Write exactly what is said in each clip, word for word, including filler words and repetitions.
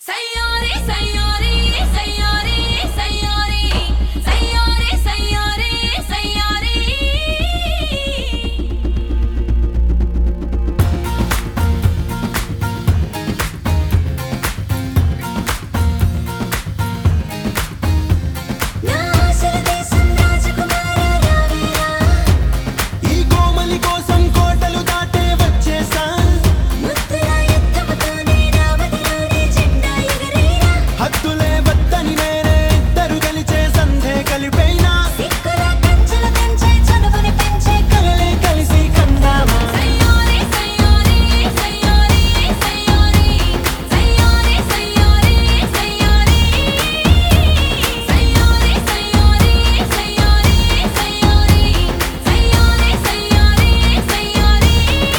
సయ్యారి సయ్యారి సయ్యారి సయ్యారి సయ్యారి సయ్యారి సయ్యారి నా ఆశల దేశం రాజకుమార రావేరా ఈ కోమలి కోసం కోటలు దాటే వచ్చేసా ముత్తుల యుద్ధముతోనే రామదిలోనే జెండా ఎగరేరా హద్దులే వద్దని నేనే ఇద్దరు గెలిచే సంధే కలిపైనా సిక్కుల కంచెల పెంచే చనువుని పెంచే కలలే కలిసి కందామా సయ్యారి సయ్యారి సయ్యారి సయ్యారి సయ్యారి సయ్యారి సయ్యారి సయ్యారి సయ్యారి సయ్యారి సయ్యారి సయ్యారి సయ్యారి సయ్యారి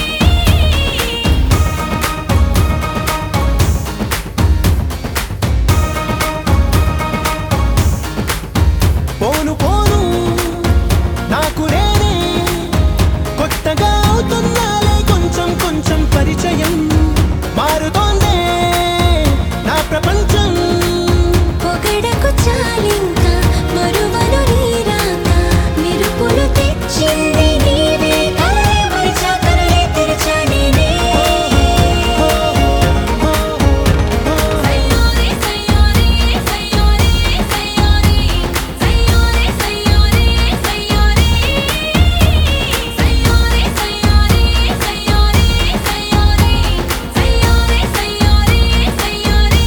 పోను పోను నాకు నేనే కొత్తగా అవుతున్నాలే కొంచెం కొంచెం పరిచయం మారుతోందే నా ప్రపంచం పొగడకు చాలింకా మరువను నీరాక నిరుపులు తెచ్చింది నీవే కలే మరిచా కలలే తెరచా నేనే సయ్యారి సయ్యారి సయ్యారి సయ్యారి సయ్యారి సయ్యారి సయ్యారి సయ్యారి సయ్యారి సయ్యారి సయ్యారి సయ్యారి సయ్యారి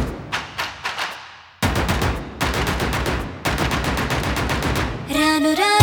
రాను రా